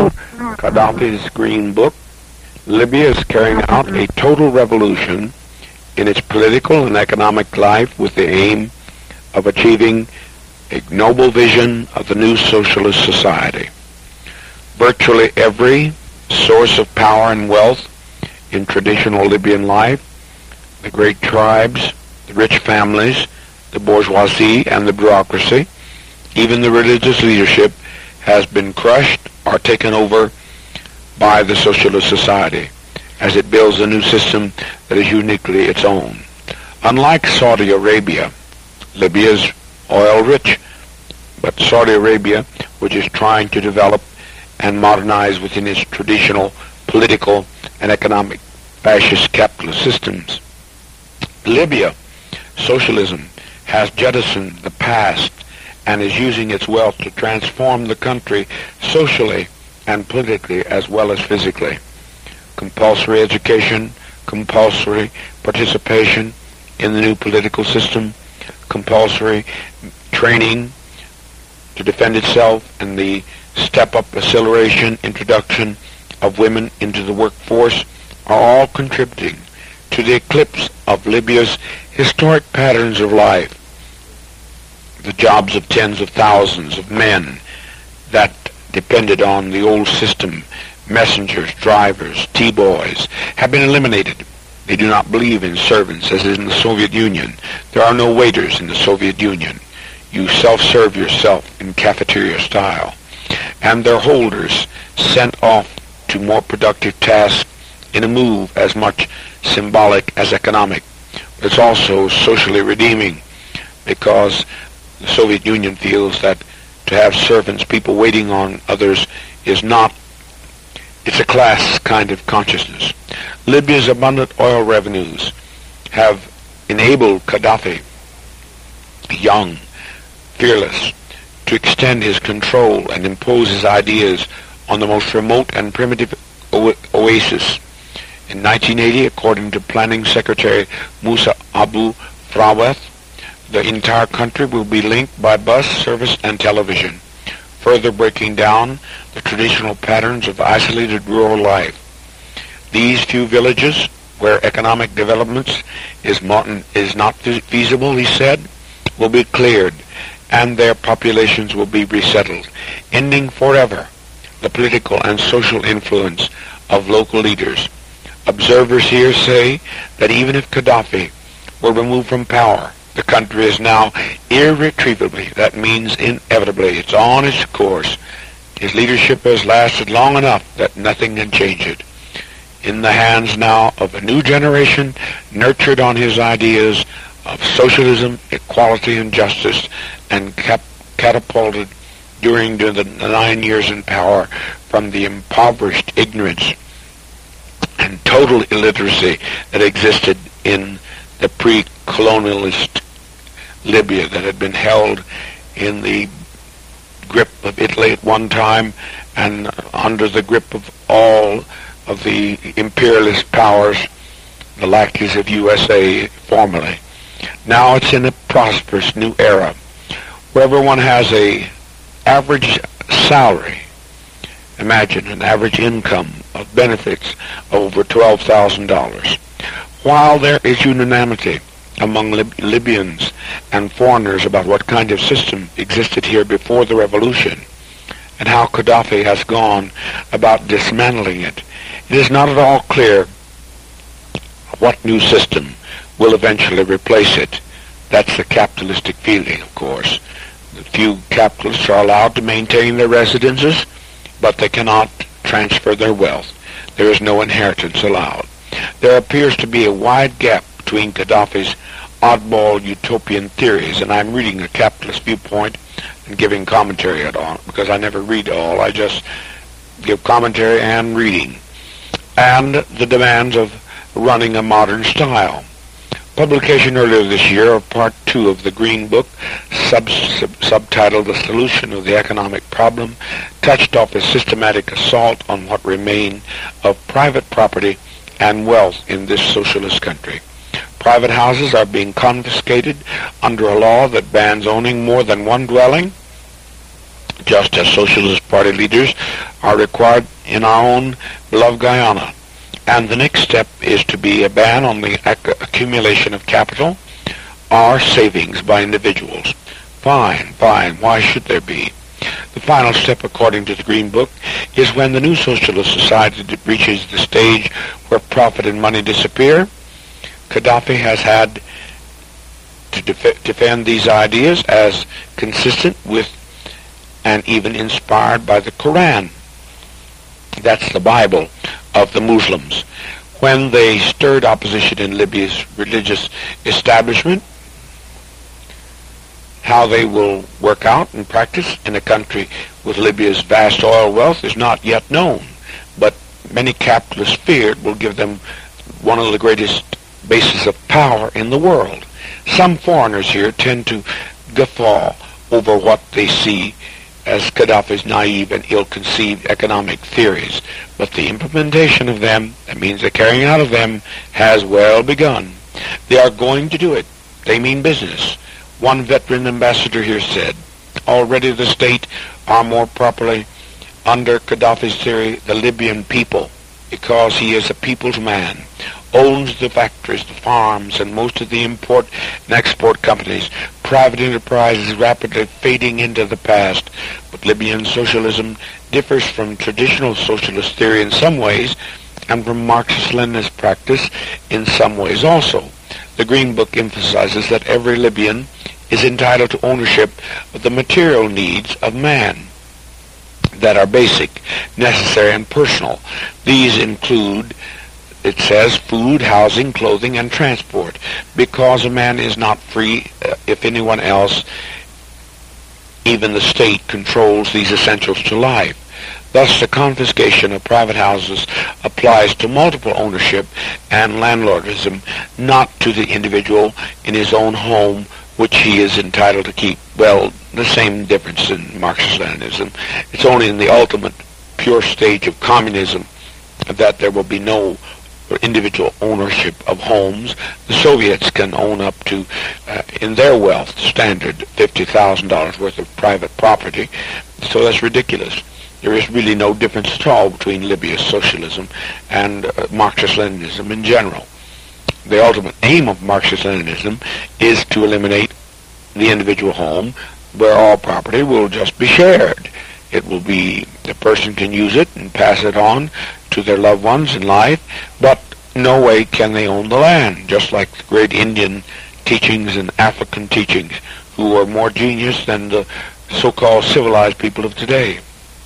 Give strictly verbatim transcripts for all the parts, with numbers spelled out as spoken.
Gaddafi's Green Book, Libya is carrying out a total revolution in its political and economic life with the aim of achieving a noble vision of the new socialist society. Virtually every source of power and wealth in traditional Libyan life, the great tribes, the rich families, the bourgeoisie, and the bureaucracy, even the religious leadership, has been crushed or taken over by the socialist society as it builds a new system that is uniquely its own. Unlike Saudi Arabia, Libya is oil-rich, but Saudi Arabia, which is trying to develop and modernize within its traditional political and economic fascist capitalist systems. Libya, socialism, has jettisoned the past and is using its wealth to transform the country socially and politically as well as physically. Compulsory education, compulsory participation in the new political system, compulsory training to defend itself, and the step-up acceleration introduction of women into the workforce are all contributing to the eclipse of Libya's historic patterns of life. The jobs of tens of thousands of men that depended on the old system, messengers, drivers, T-boys, have been eliminated. They do not believe in servants as in the Soviet Union. There are no waiters in the Soviet Union. You self-serve yourself in cafeteria style. And their holders sent off to more productive tasks in a move as much symbolic as economic. But it's also socially redeeming because the Soviet Union feels that to have servants, people waiting on others, is not, it's a class kind of consciousness. Libya's abundant oil revenues have enabled Gaddafi, young, fearless, to extend his control and impose his ideas on the most remote and primitive o- oasis. In nineteen eighty, according to Planning Secretary Musa Abu Fraweth, the entire country will be linked by bus service and television, further breaking down the traditional patterns of isolated rural life. These few villages, where economic development is not, is not feasible, he said, will be cleared, and their populations will be resettled, ending forever the political and social influence of local leaders. Observers here say that even if Gaddafi were removed from power, the country is now irretrievably, that means inevitably, it's on its course. His leadership has lasted long enough that nothing can change it. In the hands now of a new generation, nurtured on his ideas of socialism, equality, and justice, and cap- catapulted during the nine years in power from the impoverished ignorance and total illiteracy that existed in the pre-colonialist Libya that had been held in the grip of Italy at one time and under the grip of all of the imperialist powers, the lackeys of U S A formerly. Now it's in a prosperous new era where everyone has a average salary. Imagine an average income of benefits of over twelve thousand dollars. While there is unanimity among Lib- Libyans and foreigners about what kind of system existed here before the revolution and how Gaddafi has gone about dismantling it, it is not at all clear what new system will eventually replace it. That's the capitalistic feeling, of course. The few capitalists are allowed to maintain their residences, but they cannot transfer their wealth. There is no inheritance allowed. There appears to be a wide gap between Gaddafi's oddball utopian theories, and I'm reading a capitalist viewpoint and giving commentary on it, because I never read all, I just give commentary and reading, and the demands of running a modern style. Publication earlier this year of part two of the Green Book, sub, sub, subtitled The Solution of the Economic Problem, touched off a systematic assault on what remained of private property and wealth in this socialist country. Private houses are being confiscated under a law that bans owning more than one dwelling, just as Socialist Party leaders are required in our own beloved Guyana. And the next step is to be a ban on the ac- accumulation of capital or savings by individuals. Fine, fine, why should there be? The final step, according to the Green Book, is when the new socialist society reaches the stage where profit and money disappear. Gaddafi has had to def- defend these ideas as consistent with and even inspired by the Quran. That's the Bible of the Muslims. When they stirred opposition in Libya's religious establishment, how they will work out and practice in a country with Libya's vast oil wealth is not yet known, but many capitalists fear it will give them one of the greatest bases of power in the world. Some foreigners here tend to guffaw over what they see as Gaddafi's naive and ill-conceived economic theories, but the implementation of them, that means the carrying out of them, has well begun. They are going to do it. They mean business. One veteran ambassador here said, already the state are more properly, under Gaddafi's theory, the Libyan people, because he is a people's man, owns the factories, the farms, and most of the import and export companies. Private enterprise is rapidly fading into the past, but Libyan socialism differs from traditional socialist theory in some ways, and from Marxist-Leninist practice in some ways also. The Green Book emphasizes that every Libyan is entitled to ownership of the material needs of man that are basic, necessary, and personal. These include, it says, food, housing, clothing, and transport, because a man is not free uh, if anyone else, even the state, controls these essentials to life. Thus, the confiscation of private houses applies to multiple ownership and landlordism, not to the individual in his own home, which he is entitled to keep. Well, the same difference in Marxist-Leninism. It's only in the ultimate pure stage of communism that there will be no individual ownership of homes. The Soviets can own up to, uh, in their wealth standard, fifty thousand dollars worth of private property. So that's ridiculous. There is really no difference at all between Libya's socialism and uh, Marxist-Leninism in general. The ultimate aim of Marxist-Leninism is to eliminate the individual home, where all property will just be shared. It will be, the person can use it and pass it on to their loved ones in life, but no way can they own the land, just like the great Indian teachings and African teachings, who are more genius than the so-called civilized people of today.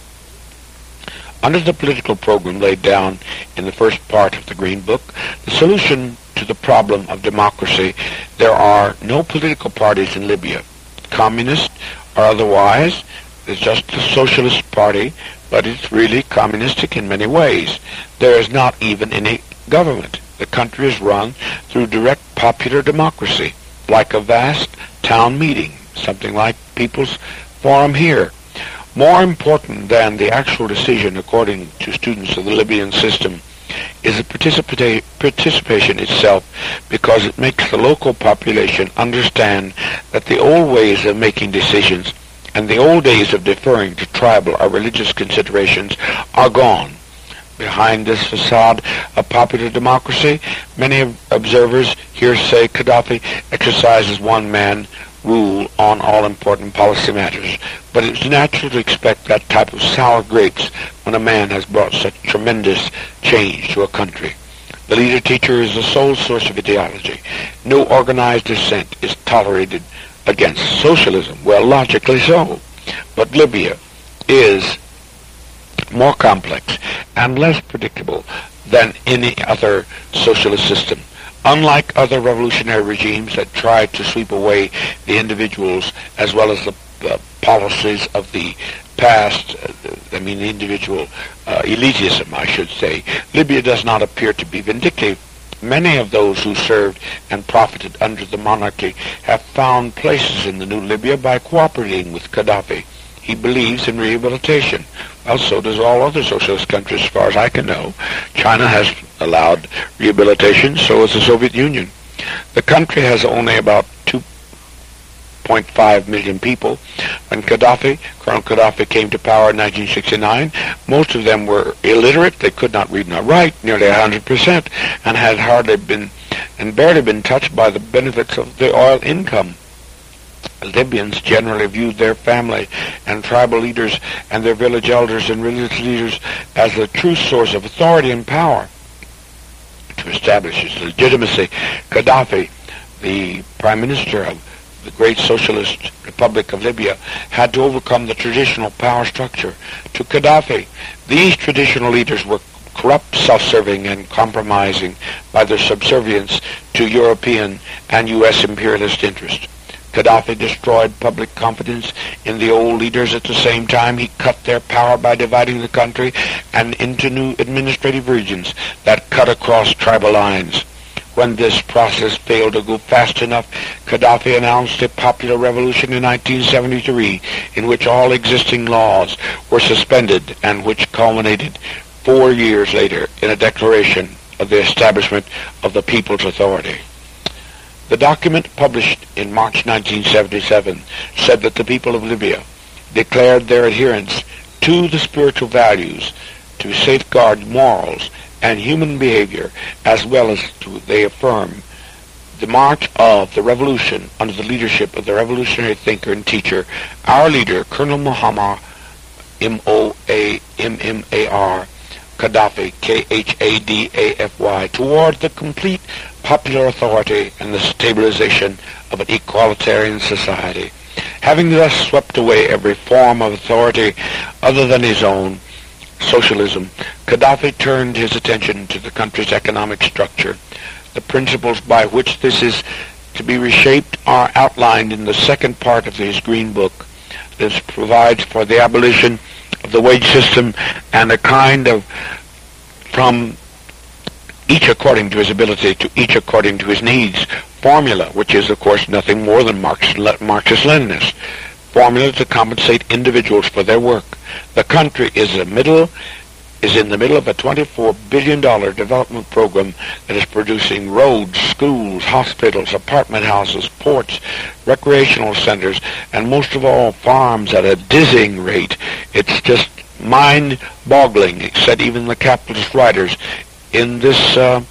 Under the political program laid down in the first part of the Green Book, the solution to the problem of democracy, there are no political parties in Libya, communist or otherwise. There's just a socialist party, but it's really communistic in many ways. There is not even any government. The country is run through direct popular democracy, like a vast town meeting, something like People's Forum here. More important than the actual decision, according to students of the Libyan system, is the participa- participation itself, because it makes the local population understand that the old ways of making decisions and the old days of deferring to tribal or religious considerations are gone. Behind this facade of popular democracy, many observers here say Gaddafi exercises one-man rule on all important policy matters, but it's natural to expect that type of sour grapes when a man has brought such tremendous change to a country. The leader-teacher is the sole source of ideology. No organized dissent is tolerated against socialism. Well, logically so. But Libya is more complex and less predictable than any other socialist system. Unlike other revolutionary regimes that try to sweep away the individuals as well as the uh, policies of the past, uh, I mean the individual uh, elitism, I should say, Libya does not appear to be vindictive. Many of those who served and profited under the monarchy have found places in the new Libya by cooperating with Gaddafi. He believes in rehabilitation. Well, so does all other socialist countries, as far as I can know. China has allowed rehabilitation, so has the Soviet Union. The country has only about two point five million people. When Gaddafi, Colonel Gaddafi came to power in nineteen sixty-nine, most of them were illiterate. They could not read nor write, nearly one hundred percent, and had hardly been and barely been touched by the benefits of the oil income. Libyans generally viewed their family and tribal leaders and their village elders and religious leaders as the true source of authority and power. To establish his legitimacy, Gaddafi, the prime minister of the great socialist Republic of Libya, had to overcome the traditional power structure. To Gaddafi, these traditional leaders were corrupt, self-serving, and compromising by their subservience to European and U S imperialist interests. Gaddafi destroyed public confidence in the old leaders. At the same time, he cut their power by dividing the country and into new administrative regions that cut across tribal lines. When this process failed to go fast enough, Gaddafi announced a popular revolution in nineteen seventy-three, in which all existing laws were suspended and which culminated four years later in a declaration of the establishment of the People's Authority. The document, published in March nineteen seventy-seven, said that the people of Libya declared their adherence to the spiritual values, to safeguard morals and human behavior, as well as to, they affirm, the march of the revolution under the leadership of the revolutionary thinker and teacher, our leader, Colonel Muammar, M O A M M A R, Gaddafi, K H A D A F Y, toward the complete popular authority and the stabilization of an equalitarian society. Having thus swept away every form of authority other than his own, socialism, Gaddafi turned his attention to the country's economic structure. The principles by which this is to be reshaped are outlined in the second part of his Green Book. This provides for the abolition of the wage system and a kind of, from each according to his ability to each according to his needs, formula, which is, of course, nothing more than Marxist-Leninist, formula to compensate individuals for their work. The country is a middle is in the middle of a twenty-four billion dollars development program that is producing roads, schools, hospitals, apartment houses, ports, recreational centers, and most of all, farms at a dizzying rate. It's just mind-boggling, except even the capitalist writers in this uh,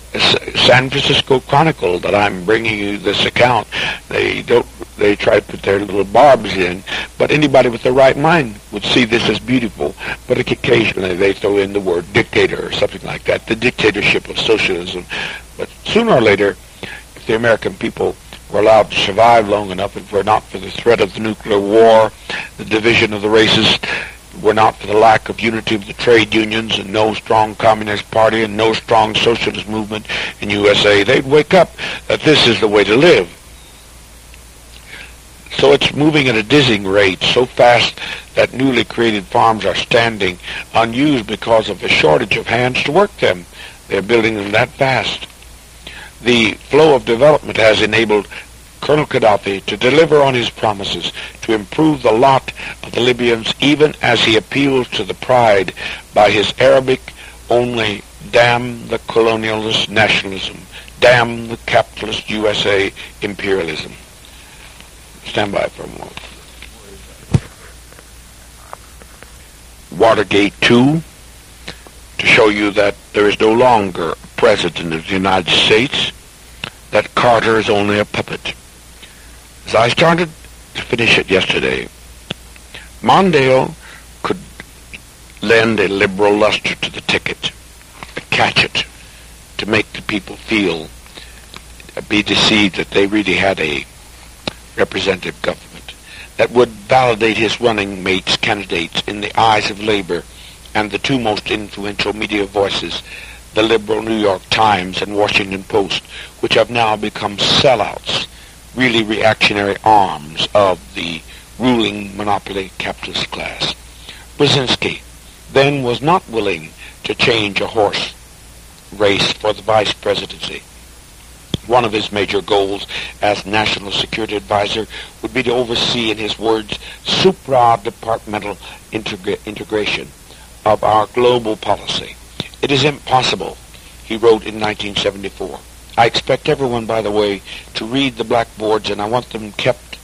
San Francisco Chronicle that I'm bringing you this account. They don't. They try to put their little barbs in, but anybody with the right mind would see this as beautiful. But occasionally they throw in the word dictator or something like that, the dictatorship of socialism. But sooner or later, if the American people were allowed to survive long enough, if it were not for the threat of the nuclear war, the division of the races, were not for the lack of unity of the trade unions and no strong communist party and no strong socialist movement in U S A, they'd wake up that this is the way to live. So it's moving at a dizzying rate, so fast that newly created farms are standing unused because of a shortage of hands to work them. They're building them that fast. The flow of development has enabled Colonel Gaddafi to deliver on his promises to improve the lot of the Libyans, even as he appeals to the pride by his Arabic-only "damn the colonialist nationalism, damn the capitalist U S A imperialism." Stand by for a moment. Watergate two, to show you that there is no longer a president of the United States, that Carter is only a puppet. As I started to finish it yesterday, Mondale could lend a liberal luster to the ticket, catch it, to make the people feel, be deceived that they really had a representative government that would validate his running mates candidates in the eyes of labor and the two most influential media voices, the liberal New York Times and Washington Post, which have now become sellouts, really reactionary arms of the ruling monopoly capitalist class. Brzezinski then was not willing to change a horse race for the vice presidency. One of his major goals as National Security Advisor would be to oversee, in his words, supra-departmental integra- integration of our global policy. It is impossible, he wrote in nineteen seventy-four. I expect everyone, by the way, to read the blackboards, and I want them kept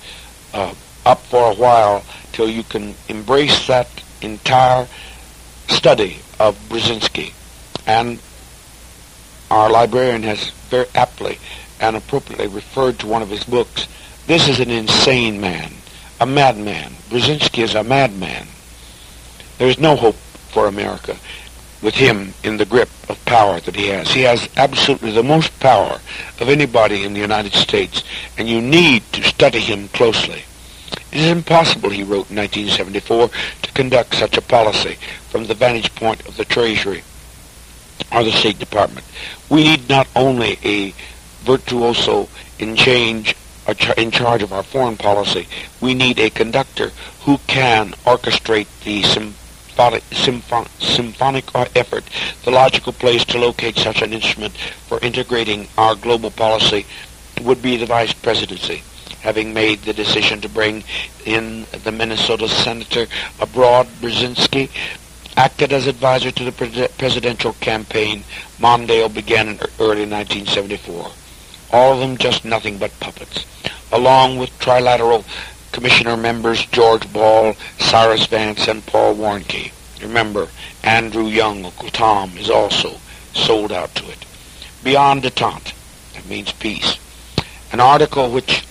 uh, up for a while till you can embrace that entire study of Brzezinski. And our librarian has very aptly and appropriately referred to one of his books. This is an insane man, a madman. Brzezinski is a madman. There is no hope for America with him in the grip of power that he has. He has absolutely the most power of anybody in the United States, and you need to study him closely. It is impossible, he wrote in nineteen seventy-four, to conduct such a policy from the vantage point of the Treasury or the State Department. We need not only a virtuoso in change or in charge of our foreign policy, we need a conductor who can orchestrate the symphonic, symphon, symphonic effort. The logical place to locate such an instrument for integrating our global policy would be the Vice Presidency. Having made the decision to bring in the Minnesota Senator abroad, Brzezinski acted as advisor to the pre- presidential campaign. Mondale began in early nineteen seventy-four. All of them just nothing but puppets. Along with Trilateral Commissioner members George Ball, Cyrus Vance, and Paul Warnke. Remember, Andrew Young, Uncle Tom, is also sold out to it. Beyond Detente, that means peace. An article which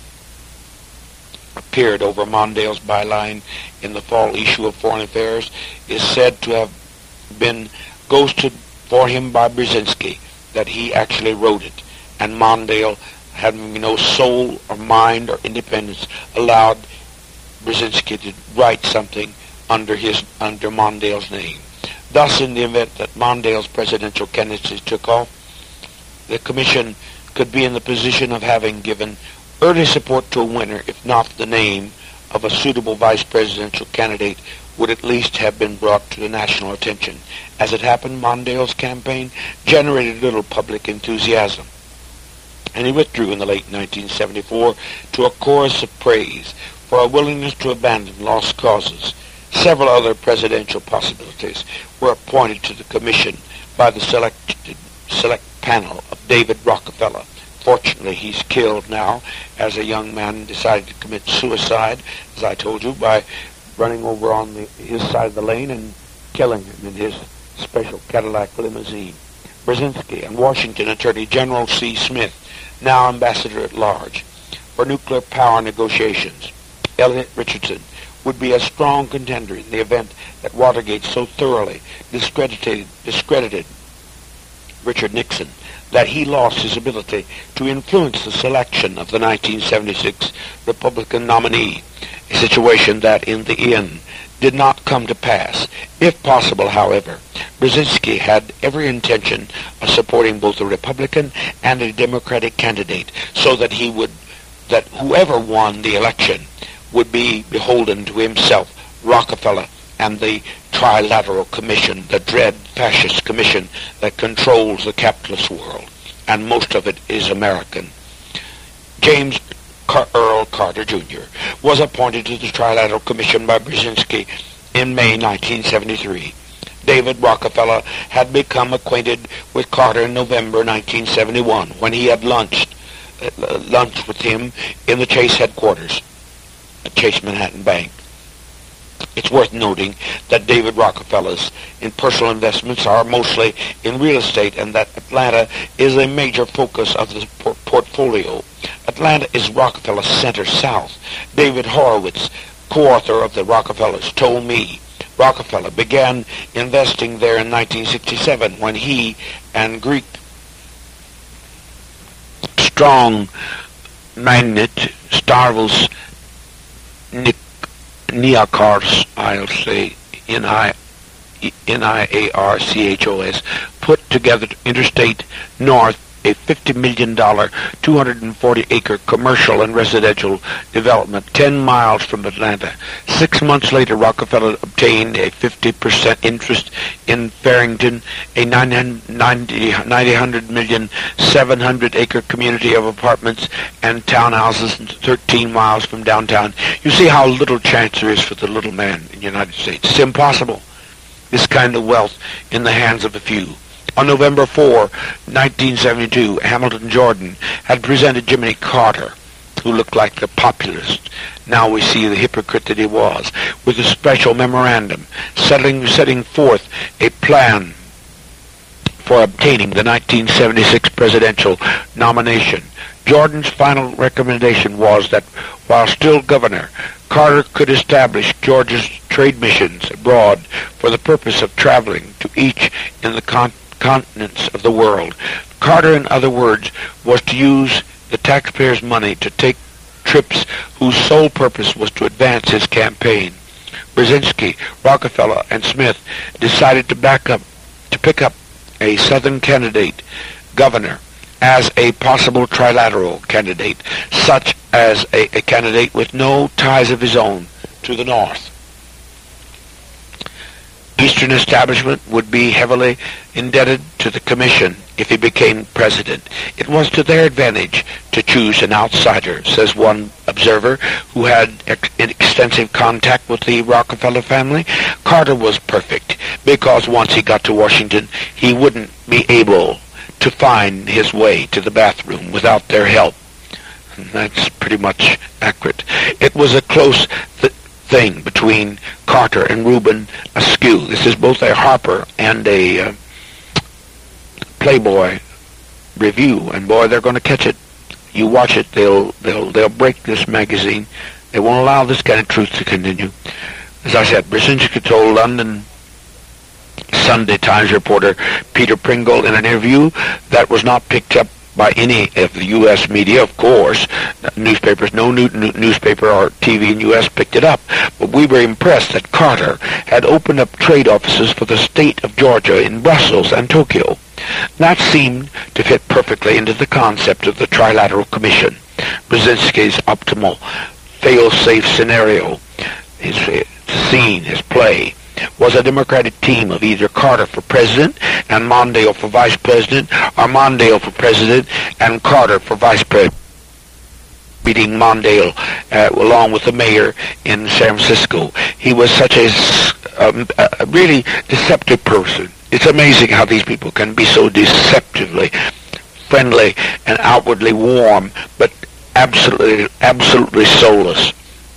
appeared over Mondale's byline in the fall issue of Foreign Affairs is said to have been ghosted for him by Brzezinski, that he actually wrote it, and Mondale, having no soul or mind or independence, allowed Brzezinski to write something under his under Mondale's name. Thus, in the event that Mondale's presidential candidacy took off, the commission could be in the position of having given early support to a winner, if not the name of a suitable vice presidential candidate would at least have been brought to the national attention. As it happened, Mondale's campaign generated little public enthusiasm, and he withdrew in the late nineteen seventy-four to a chorus of praise for a willingness to abandon lost causes. Several other presidential possibilities were appointed to the commission by the selected, select panel of David Rockefeller. Fortunately, he's killed now as a young man decided to commit suicide, as I told you, by running over on the, his side of the lane and killing him in his special Cadillac limousine. Brzezinski and Washington Attorney General C. Smith, now ambassador at large for nuclear power negotiations. Elliot Richardson would be a strong contender in the event that Watergate so thoroughly discredited, discredited Richard Nixon that he lost his ability to influence the selection of the nineteen seventy-six Republican nominee, a situation that in the end did not come to pass. If possible, however, Brzezinski had every intention of supporting both a Republican and a Democratic candidate, so that he would, that whoever won the election would be beholden to himself, Rockefeller, and the Trilateral Commission, the dread fascist commission that controls the capitalist world, and most of it is American. James Car- Earl Carter Junior was appointed to the Trilateral Commission by Brzezinski in May nineteen seventy-three. David Rockefeller had become acquainted with Carter in November nineteen seventy-one, when he had lunched, uh, lunched with him in the Chase headquarters at Chase Manhattan Bank. It's worth noting that David Rockefeller's in personal investments are mostly in real estate, and that Atlanta is a major focus of the por- portfolio. Atlanta is Rockefeller's center south. David Horowitz, co-author of the Rockefellers, told me Rockefeller began investing there in nineteen sixty-seven when he and Greek strong magnate Stavros Nik Niarchos, I'll say N I A R C H O S, put together Interstate North, a fifty million dollars, two hundred forty acre commercial and residential development ten miles from Atlanta. Six months later, Rockefeller obtained a fifty percent interest in Farrington, a ninety hundred million, seven hundred acre community of apartments and townhouses thirteen miles from downtown. You see how little chance there is for the little man in the United States. It's impossible, this kind of wealth in the hands of a few. On November fourth, nineteen seventy-two, Hamilton Jordan had presented Jimmy Carter who looked like the populist. Now we see the hypocrite that he was, with a special memorandum setting, setting forth a plan for obtaining the nineteen seventy-six presidential nomination. Jordan's final recommendation was that while still governor, Carter could establish Georgia's trade missions abroad for the purpose of traveling to each in the con- continents of the world. Carter, in other words, was to use the taxpayers' money to take trips whose sole purpose was to advance his campaign. Brzezinski, Rockefeller, and Smith decided to back up, to pick up a Southern candidate, governor, as a possible trilateral candidate, such as a, a candidate with no ties of his own to the North. Eastern establishment would be heavily indebted to the Commission if he became president. It was to their advantage to choose an outsider, says one observer who had ex- extensive contact with the Rockefeller family. Carter was perfect because once he got to Washington, he wouldn't be able to find his way to the bathroom without their help. And that's pretty much accurate. It was a close th- thing between Carter and Reuben Askew. This is both a Harper and a uh, Playboy review, and boy, they're going to catch it. You watch it, they'll they'll they'll break this magazine. They won't allow this kind of truth to continue. As I said, Brzezinski told London Sunday Times reporter Peter Pringle in an interview that was not picked up by any of the U S media, of course. Newspapers, no new, new newspaper or T V in the U S picked it up. But we were impressed that Carter had opened up trade offices for the state of Georgia in Brussels and Tokyo. That seemed to fit perfectly into the concept of the Trilateral Commission. Brzezinski's optimal fail-safe scenario, his scene, his play, was a Democratic team of either Carter for president and Mondale for vice president, or Mondale for president and Carter for vice president. Beating Mondale uh, along with the mayor in San Francisco. He was such a, um, a really deceptive person. It's amazing how these people can be so deceptively friendly and outwardly warm, but absolutely, absolutely soulless.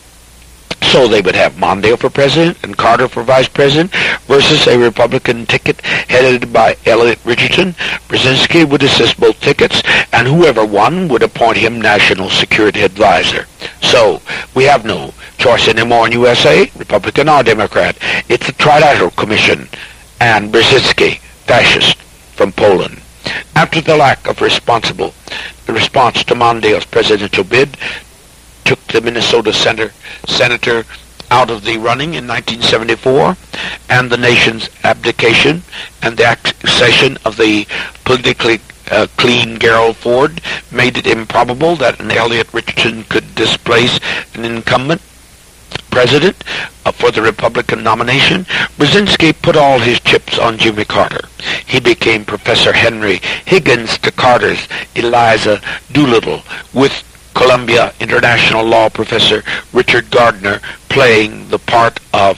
So they would have Mondale for president and Carter for vice president versus a Republican ticket headed by Elliot Richardson. Brzezinski would assist both tickets, and whoever won would appoint him national security advisor. So we have no choice anymore in U S A, Republican or Democrat. It's a Trilateral Commission, and Brzezinski, fascist from Poland. After the lack of responsible the response to Mondale's presidential bid, took the Minnesota senator, senator out of the running in nineteen seventy-four, and the nation's abdication and the accession of the politically uh, clean Gerald Ford made it improbable that an Elliot Richardson could displace an incumbent president uh, for the Republican nomination. Brzezinski put all his chips on Jimmy Carter. He became Professor Henry Higgins to Carter's Eliza Doolittle, with Columbia International Law professor Richard Gardner playing the part of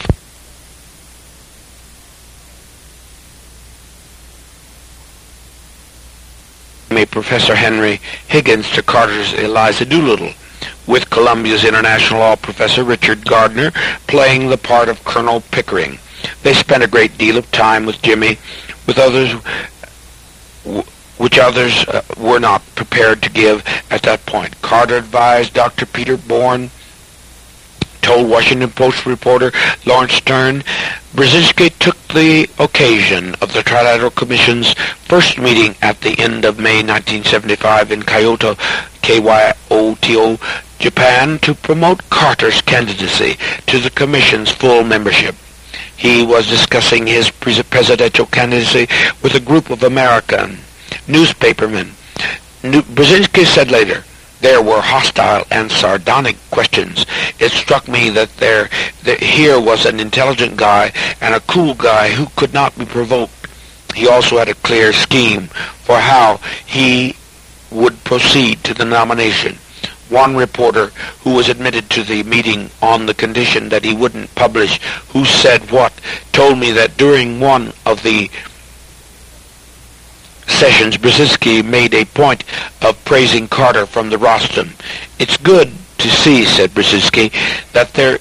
Professor Henry Higgins to Carter's Eliza Doolittle, with Columbia's International Law professor Richard Gardner playing the part of Colonel Pickering. They spent a great deal of time with Jimmy, with others w- which others uh, were not prepared to give at that point. Carter advised Doctor Peter Bourne, told Washington Post reporter Lawrence Stern. Brzezinski took the occasion of the Trilateral Commission's first meeting at the end of May nineteen seventy-five in Kyoto, K Y O T O, Japan, to promote Carter's candidacy to the Commission's full membership. He was discussing his presidential candidacy with a group of American newspapermen. Brzezinski said later, there were hostile and sardonic questions. It struck me that there, that here was an intelligent guy and a cool guy who could not be provoked. He also had a clear scheme for how he would proceed to the nomination. One reporter who was admitted to the meeting on the condition that he wouldn't publish who said what told me that during one of the sessions, Brzezinski made a point of praising Carter from the rostrum. "It's good to see," said Brzezinski, "that there's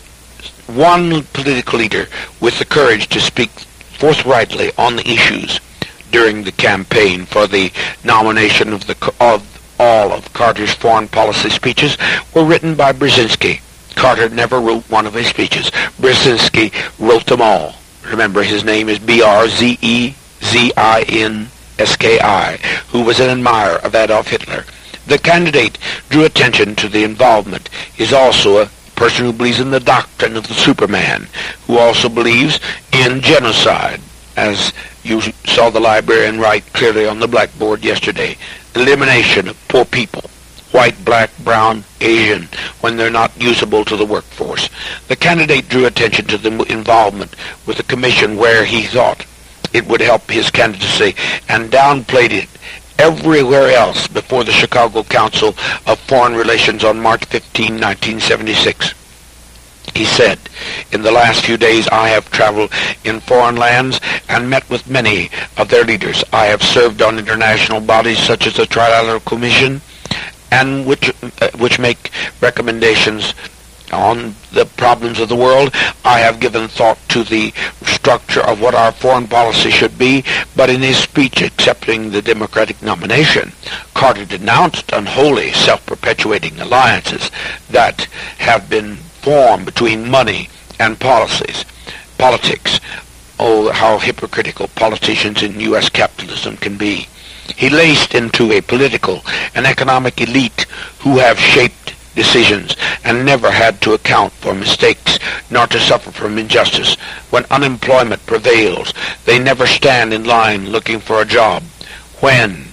one political leader with the courage to speak forthrightly on the issues." During the campaign for the nomination of the of all of Carter's foreign policy speeches were written by Brzezinski. Carter never wrote one of his speeches. Brzezinski wrote them all. Remember, his name is B R Z E Z I N S K I, who was an admirer of Adolf Hitler. The candidate drew attention to the involvement. He is also a person who believes in the doctrine of the Superman, who also believes in genocide, as you saw the librarian write clearly on the blackboard yesterday. Elimination of poor people, white, black, brown, Asian, when they're not usable to the workforce. The candidate drew attention to the involvement with the commission where he thought it would help his candidacy, and downplayed it everywhere else before the Chicago Council of Foreign Relations on March fifteenth, nineteen seventy-six. He said, "In the last few days I have traveled in foreign lands and met with many of their leaders. I have served on international bodies such as the Trilateral Commission, and which uh, which make recommendations on the problems of the world. I have given thought to the structure of what our foreign policy should be," but in his speech accepting the Democratic nomination, Carter denounced unholy, self-perpetuating alliances that have been formed between money and policies, politics. Oh, how hypocritical politicians in U S capitalism can be. He laced into a political and economic elite who have shaped decisions and never had to account for mistakes nor to suffer from injustice. When unemployment prevails, they never stand in line looking for a job. When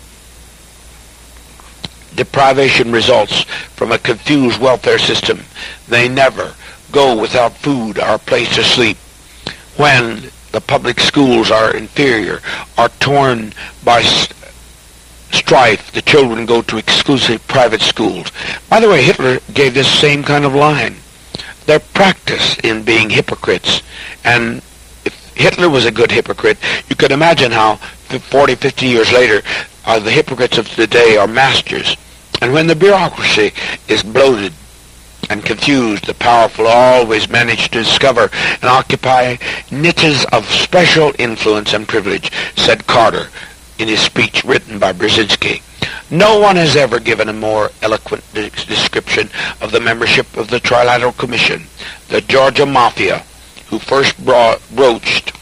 deprivation results from a confused welfare system, they never go without food or a place to sleep. When the public schools are inferior, are torn by st- strife, the children go to exclusive private schools. By the way, Hitler gave this same kind of line. They're practiced in being hypocrites, and if Hitler was a good hypocrite, you could imagine how forty, fifty years later, uh, the hypocrites of today are masters. And when the bureaucracy is bloated and confused, the powerful always manage to discover and occupy niches of special influence and privilege, said Carter in his speech written by Brzezinski. No one has ever given a more eloquent de- description of the membership of the Trilateral Commission. The Georgia Mafia, who first brought, broached...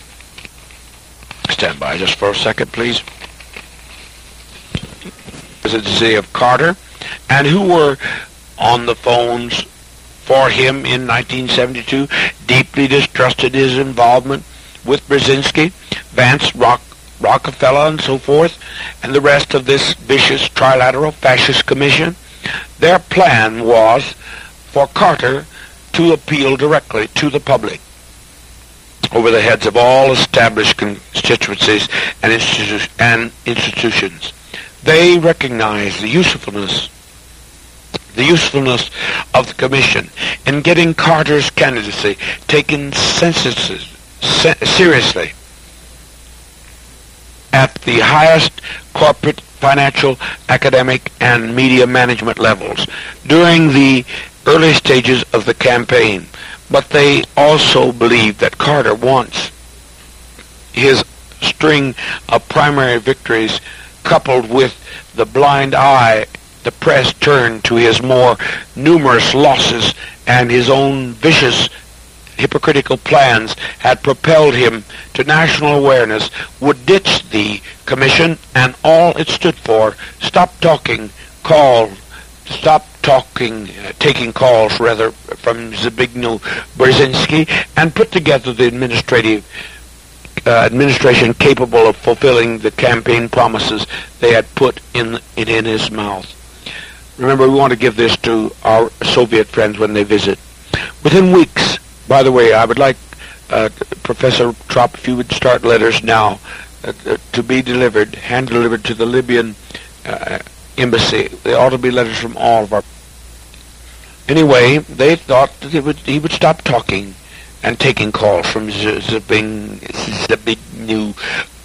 Stand by just for a second, please. Presidency of Carter, and who were on the phones for him in nineteen seventy-two, deeply distrusted his involvement with Brzezinski, Vance, Rock, Rockefeller, and so forth, and the rest of this vicious trilateral fascist commission. Their plan was for Carter to appeal directly to the public over the heads of all established constituencies and, institu- and institutions. They recognized the usefulness the usefulness of the commission in getting Carter's candidacy taken sensitive, se- seriously at the highest corporate, financial, academic, and media management levels during the early stages of the campaign. But they also believe that Carter wants his string of primary victories coupled with the blind eye the press turned to his more numerous losses, and his own vicious hypocritical plans had propelled him to national awareness, would ditch the commission and all it stood for, stop talking, call, stop talking, uh, taking calls rather from Zbigniew Brzezinski, and put together the administrative uh, administration capable of fulfilling the campaign promises they had put in, in in his mouth. Remember, we want to give this to our Soviet friends when they visit. Within weeks, by the way, I would like uh, Professor Trop, if you would start letters now, uh, uh, to be delivered, hand-delivered to the Libyan uh, embassy. They ought to be letters from all of our... Anyway, they thought that he would, he would stop talking and taking calls from Zbigniew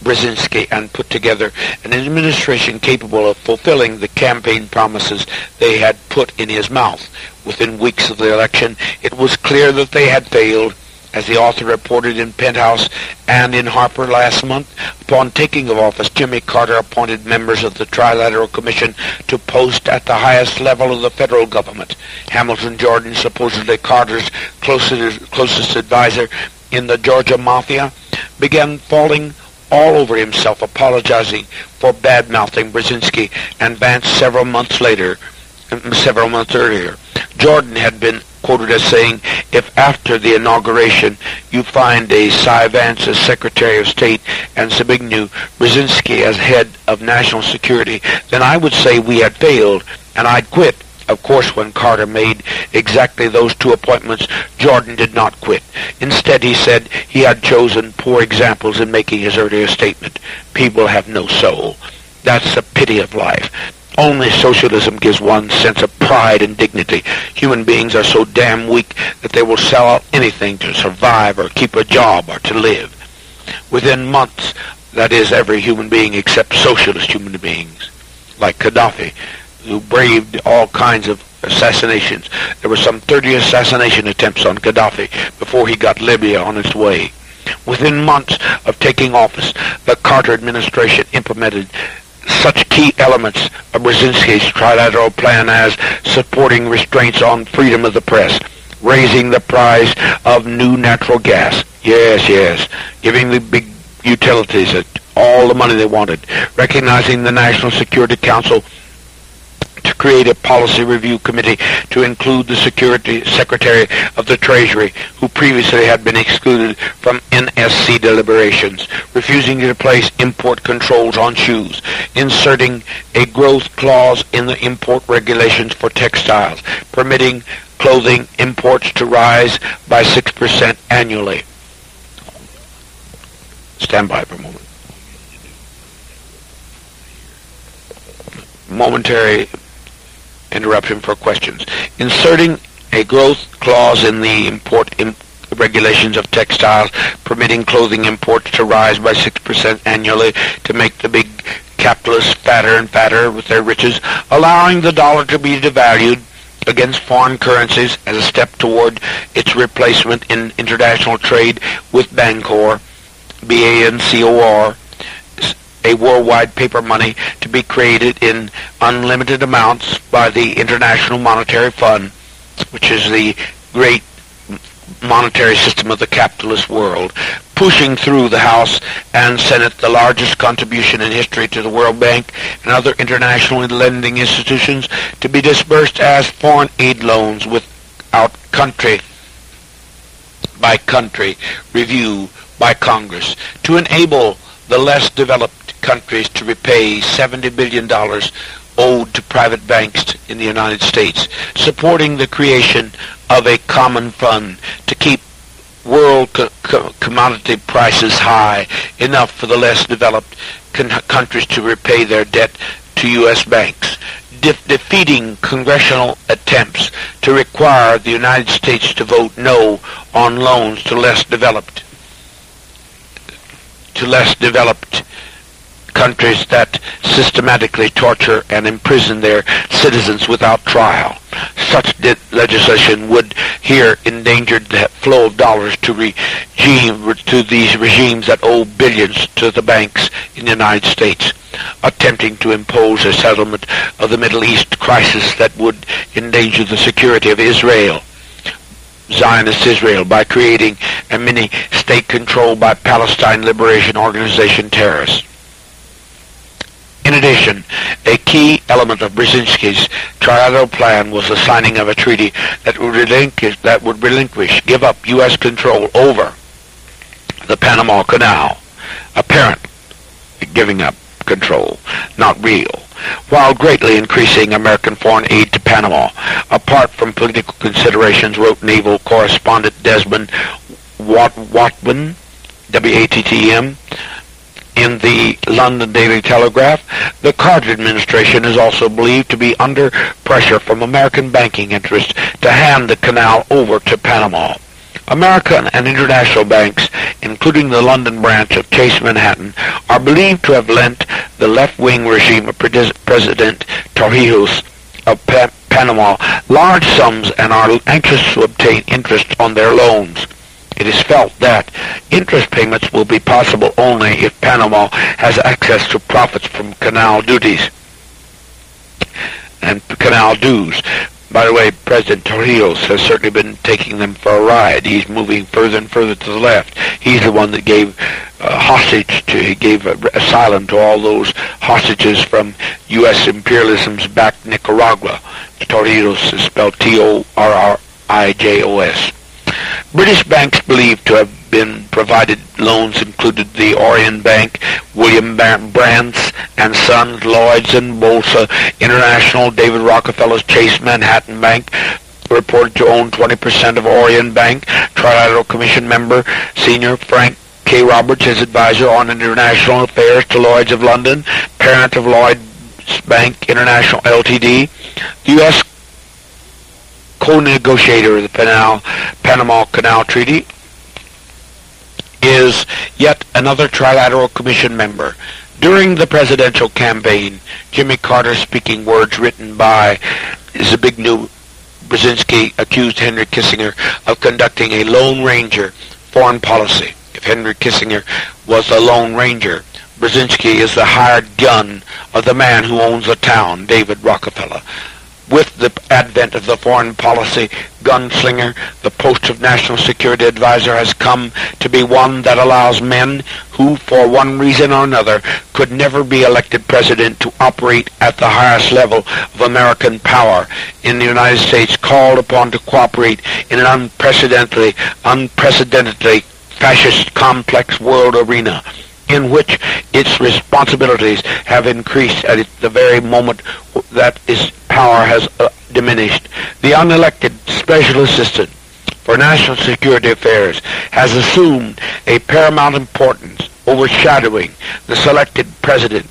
Brzezinski and put together an administration capable of fulfilling the campaign promises they had put in his mouth. Within weeks of the election, it was clear that they had failed. As the author reported in Penthouse and in Harper last month, upon taking of office, Jimmy Carter appointed members of the Trilateral Commission to post at the highest level of the federal government. Hamilton Jordan, supposedly Carter's closest, closest advisor in the Georgia Mafia, began falling all over himself, apologizing for bad-mouthing Brzezinski and Vance several months later, several months earlier. Jordan had been quoted as saying, if after the inauguration you find a Cy Vance as Secretary of State and Zbigniew Brzezinski as head of national security, then I would say we had failed and I'd quit. Of course, when Carter made exactly those two appointments, Jordan did not quit. Instead, he said he had chosen poor examples in making his earlier statement. People have no soul. That's the pity of life. Only socialism gives one sense of pride and dignity. Human beings are so damn weak that they will sell out anything to survive or keep a job or to live. Within months, that is, every human being except socialist human beings, like Gaddafi, who braved all kinds of assassinations. There were some thirty assassination attempts on Gaddafi before he got Libya on its way. Within months of taking office, the Carter administration implemented such key elements of Brzezinski's trilateral plan as supporting restraints on freedom of the press, raising the price of new natural gas, yes, yes, giving the big utilities all the money they wanted, recognizing the National Security Council to create a policy review committee to include the Security Secretary of the Treasury, who previously had been excluded from N S C deliberations, refusing to place import controls on shoes, inserting a growth clause in the import regulations for textiles, permitting clothing imports to rise by six percent annually. Stand by for a moment. Momentary interruption for questions. Inserting a growth clause in the import im- regulations of textiles, permitting clothing imports to rise by six percent annually to make the big capitalists fatter and fatter with their riches, allowing the dollar to be devalued against foreign currencies as a step toward its replacement in international trade with Bancor, B A N C O R, a worldwide paper money to be created in unlimited amounts by the International Monetary Fund, which is the great monetary system of the capitalist world, pushing through the House and Senate the largest contribution in history to the World Bank and other international lending institutions to be disbursed as foreign aid loans without country by country review by Congress, to enable the less developed countries to repay seventy billion dollars owed to private banks in the United States, supporting the creation of a common fund to keep world co- co- commodity prices high enough for the less developed con- countries to repay their debt to U S banks, De- defeating congressional attempts to require the United States to vote no on loans to less developed to less developed countries that systematically torture and imprison their citizens without trial. Such di- legislation would here endanger the flow of dollars to regime to these regimes that owe billions to the banks in the United States, attempting to impose a settlement of the Middle East crisis that would endanger the security of Israel, Zionist Israel, by creating a mini-state controlled by Palestine Liberation Organization terrorists. In addition, a key element of Brzezinski's trilateral plan was the signing of a treaty that would relinquish, that would relinquish, give up U S control over the Panama Canal. Apparent giving up control, not real, while greatly increasing American foreign aid to Panama. Apart from political considerations, wrote naval correspondent Desmond Wat- Watman, W A T T M, in the London Daily Telegraph, the Carter administration is also believed to be under pressure from American banking interests to hand the canal over to Panama. American and international banks, including the London branch of Chase Manhattan, are believed to have lent the left-wing regime of President Torrijos of pa- Panama large sums and are anxious to obtain interest on their loans. It is felt that interest payments will be possible only if Panama has access to profits from canal duties and canal dues. By the way, President Torrijos has certainly been taking them for a ride. He's moving further and further to the left. He's the one that gave uh, hostage to, he gave uh, asylum to all those hostages from U S imperialism's back Nicaragua. Torrijos is spelled T O R R I J O S. British banks believed to have been provided loans included the Orion Bank, William Brands and Sons, Lloyds and Bolsa International, David Rockefeller's Chase Manhattan Bank, reported to own twenty percent of Orion Bank. Trilateral Commission member, Senior Frank K. Roberts, his advisor on international affairs to Lloyds of London, parent of Lloyds Bank International L T D, the U S co-negotiator of the Panama, Panama Canal Treaty, is yet another Trilateral Commission member. During the presidential campaign, Jimmy Carter, speaking words written by Zbigniew Brzezinski, accused Henry Kissinger of conducting a Lone Ranger foreign policy. If Henry Kissinger was the Lone Ranger, Brzezinski is the hired gun of the man who owns the town, David Rockefeller. With the advent of the foreign policy gunslinger, the post of National Security Advisor has come to be one that allows men who, for one reason or another, could never be elected president to operate at the highest level of American power in the United States, called upon to cooperate in an unprecedentedly, unprecedentedly fascist complex world arena, in which its responsibilities have increased at the very moment that its power has uh, diminished. The unelected Special Assistant for National Security Affairs has assumed a paramount importance, overshadowing the selected president,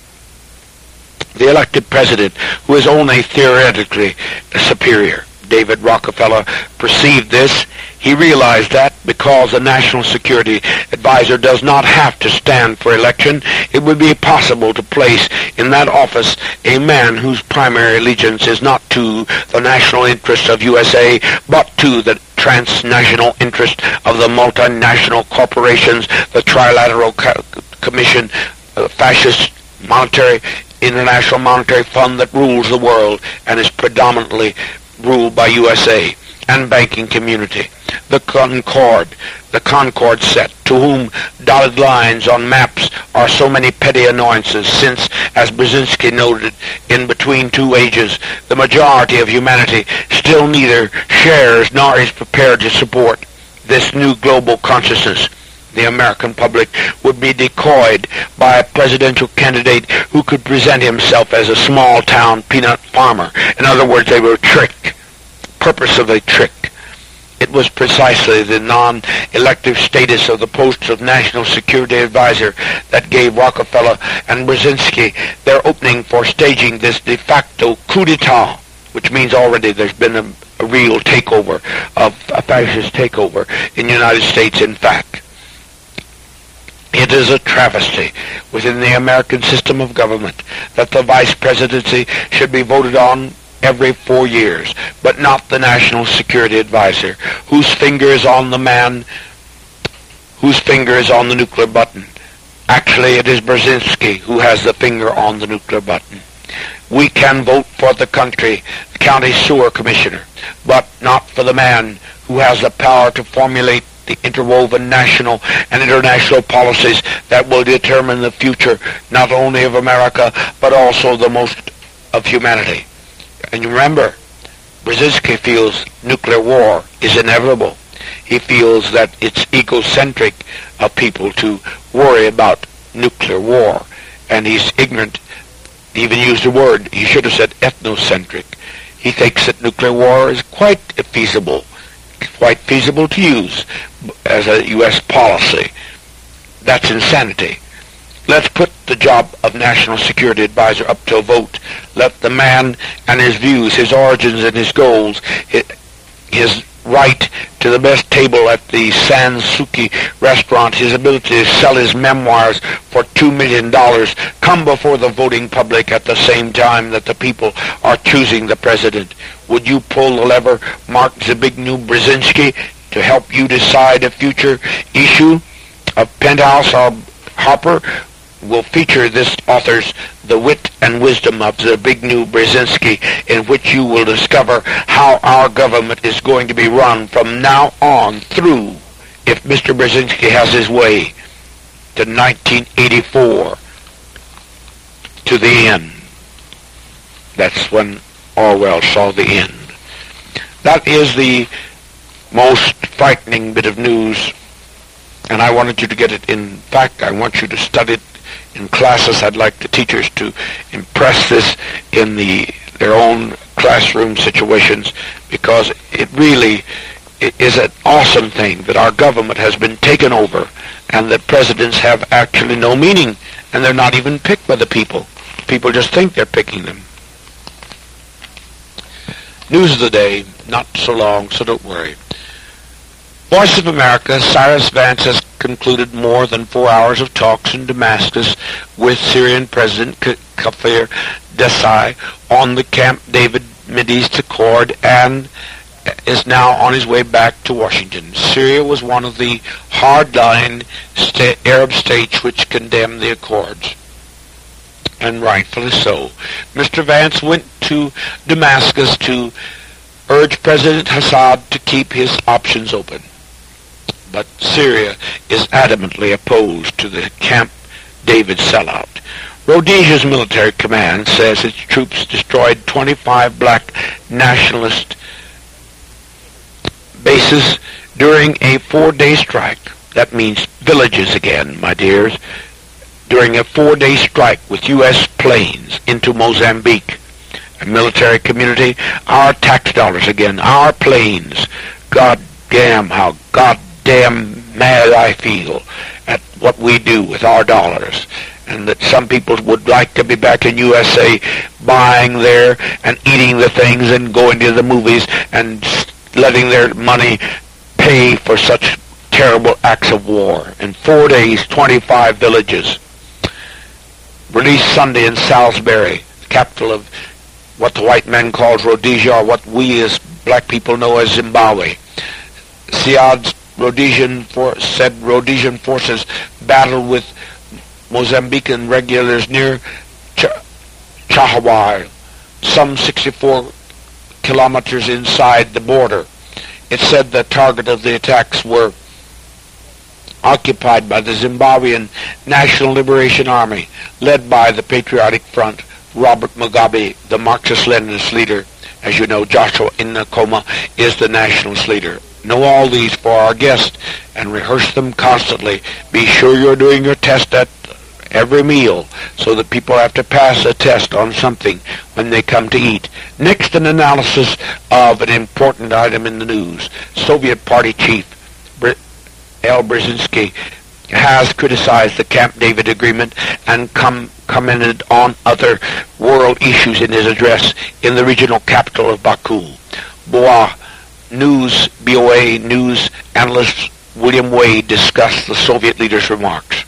the elected president, who is only theoretically superior. David Rockefeller perceived this. He realized that because the National Security Advisor does not have to stand for election, it would be possible to place in that office a man whose primary allegiance is not to the national interest of U S A, but to the transnational interest of the multinational corporations, the Trilateral Co- Commission, the fascist monetary, international monetary fund that rules the world and is predominantly ruled by U S A and banking community. The Concord, the Concord set, to whom dotted lines on maps are so many petty annoyances, since, as Brzezinski noted, in Between Two Ages, the majority of humanity still neither shares nor is prepared to support this new global consciousness. The American public would be decoyed by a presidential candidate who could present himself as a small-town peanut farmer. In other words, they were tricked. Purpose of a trick. It was precisely the non-elective status of the posts of National Security Advisor that gave Rockefeller and Brzezinski their opening for staging this de facto coup d'etat, which means already there's been a, a real takeover, of a fascist takeover in the United States, in fact. It is a travesty within the American system of government that the vice presidency should be voted on every four years, but not the National Security Advisor, whose finger is on the man, whose finger is on the nuclear button. Actually, it is Brzezinski who has the finger on the nuclear button. We can vote for the country, the county sewer commissioner, but not for the man who has the power to formulate the interwoven national and international policies that will determine the future not only of America, but also the most of humanity. And you remember, Brzezinski feels nuclear war is inevitable. He feels that it's egocentric of people to worry about nuclear war. And he's ignorant. He even used the word, he should have said ethnocentric. He thinks that nuclear war is quite feasible, quite feasible to use as a U S policy. That's insanity. Let's put the job of National Security Advisor up to a vote. Let the man and his views, his origins and his goals, his right to the best table at the Sansuki restaurant, his ability to sell his memoirs for two million dollars come before the voting public at the same time that the people are choosing the president? Would you pull the lever, Mark Zbigniew Brzezinski, to help you decide a future issue of Penthouse or Harper? Will feature this author's The Wit and Wisdom of Zbigniew Brzezinski, in which you will discover how our government is going to be run from now on through, if Mister Brzezinski has his way, to nineteen eighty-four, to the end. That's when Orwell saw the end. That is the most frightening bit of news, and I wanted you to get it. In fact, I want you to study it in classes. I'd like the teachers to impress this in the their own classroom situations, because it really it is an awesome thing that our government has been taken over and that presidents have actually no meaning, and they're not even picked by the people. People just think they're picking them. News of the day, not so long, so don't worry. Voice of America, Cyrus Vance has concluded more than four hours of talks in Damascus with Syrian President Kafir Desai on the Camp David Mideast Accord, and is now on his way back to Washington. Syria was one of the hard-line sta- Arab states which condemned the accords, and rightfully so. Mister Vance went to Damascus to urge President Assad to keep his options open. But Syria is adamantly opposed to the Camp David sellout. Rhodesia's military command says its troops destroyed twenty-five black nationalist bases during a four-day strike. That means villages again, my dears. During a four-day strike with U S planes into Mozambique. A military community, our tax dollars again, our planes. God damn, how God damn mad I feel at what we do with our dollars, and that some people would like to be back in U S A buying there and eating the things and going to the movies and letting their money pay for such terrible acts of war. In four days, twenty-five villages. Released Sunday in Salisbury, capital of what the white man calls Rhodesia, or what we as black people know as Zimbabwe. Siad's Rhodesian for, said Rhodesian forces battled with Mozambican regulars near Ch- Chahawar, some sixty-four kilometers inside the border. It said the target of the attacks were occupied by the Zimbabwean National Liberation Army, led by the Patriotic Front, Robert Mugabe, the Marxist-Leninist leader. As you know, Joshua Nkomo is the nationalist leader. Know all these for our guests and rehearse them constantly. Be sure you're doing your test at every meal so that people have to pass a test on something when they come to eat. Next, an analysis of an important item in the news. Soviet Party chief L. Brzezinski has criticized the Camp David Agreement and com- commented on other world issues in his address in the regional capital of Baku. B O A News, B O A News analyst William Wade discussed the Soviet leader's remarks.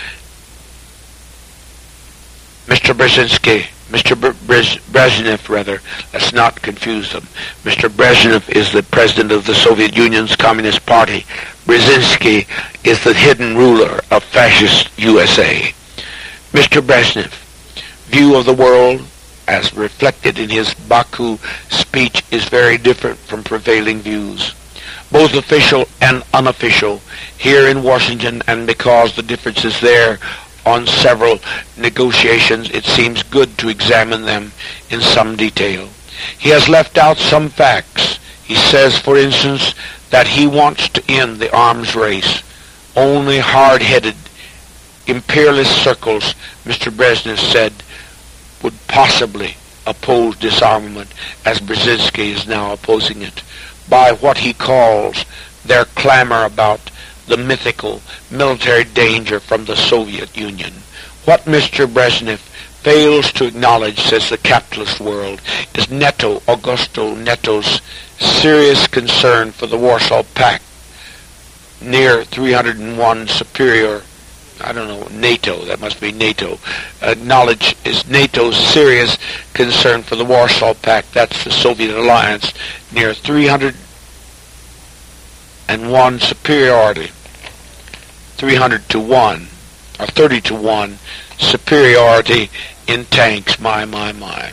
Mister Brzezinski, Mister Brez- Brezhnev, rather, let's not confuse them. Mister Brezhnev is the president of the Soviet Union's Communist Party. Brzezinski is the hidden ruler of fascist U S A. Mister Brezhnev, view of the world as reflected in his Baku speech is very different from prevailing views, both official and unofficial, here in Washington, and because the difference is there on several negotiations, it seems good to examine them in some detail. He has left out some facts. He says, for instance, that he wants to end the arms race. Only hard-headed, imperialist circles, Mister Brezhnev said, would possibly oppose disarmament, as Brzezinski is now opposing it, by what he calls their clamor about the mythical military danger from the Soviet Union. What Mister Brezhnev fails to acknowledge, says the capitalist world, is Neto, Augusto Neto's serious concern for the Warsaw Pact, near three hundred one superior, I don't know, NATO, that must be NATO, acknowledge is NATO's serious concern for the Warsaw Pact, that's the Soviet alliance, near three hundred one superiority, three hundred to one, or thirty to one superiority in tanks, my, my, my.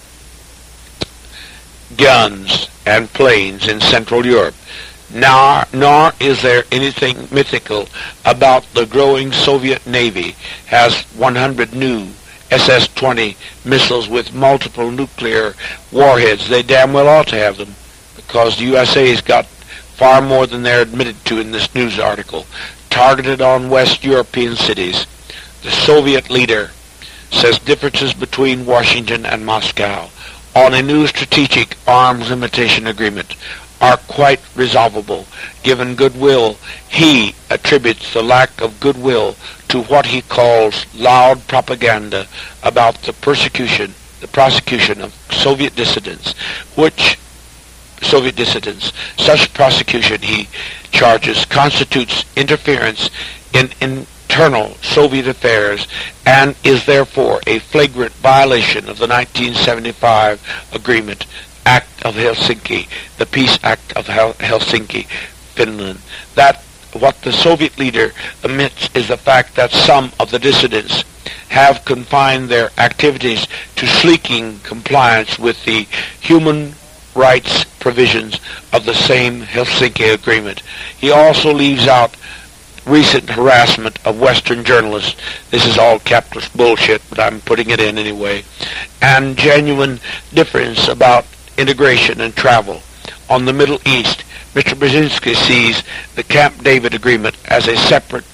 Guns and planes in Central Europe. Nor, nor is there anything mythical about the growing Soviet Navy has one hundred new S S twenty missiles with multiple nuclear warheads. They damn well ought to have them, because the U S A's got far more than they're admitted to in this news article, targeted on West European cities. The Soviet leader says differences between Washington and Moscow on a new strategic arms limitation agreement are quite resolvable. Given goodwill, he attributes the lack of goodwill to what he calls loud propaganda about the persecution, the prosecution of Soviet dissidents, which Soviet dissidents. Such prosecution, he charges, constitutes interference in internal Soviet affairs and is therefore a flagrant violation of the nineteen seventy-five agreement, Act of Helsinki, the Peace Act of Hel- Helsinki, Finland. That what the Soviet leader admits is the fact that some of the dissidents have confined their activities to sleeking compliance with the human rights provisions of the same Helsinki agreement. He also leaves out recent harassment of Western journalists. This is all capitalist bullshit, but I'm putting it in anyway. And genuine difference about integration and travel. On the Middle East, Mister Brzezinski sees the Camp David Agreement as a separate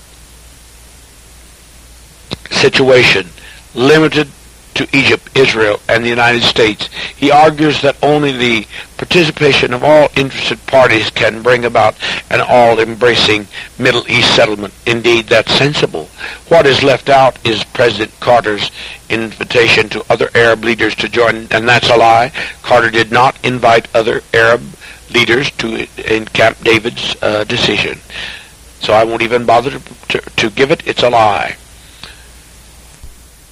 situation, limited to Egypt, Israel, and the United States. He argues that only the participation of all interested parties can bring about an all-embracing Middle East settlement. Indeed, that's sensible. What is left out is President Carter's invitation to other Arab leaders to join, and that's a lie. Carter did not invite other Arab leaders to in Camp David's uh, decision. So I won't even bother to, to, to give it. It's a lie.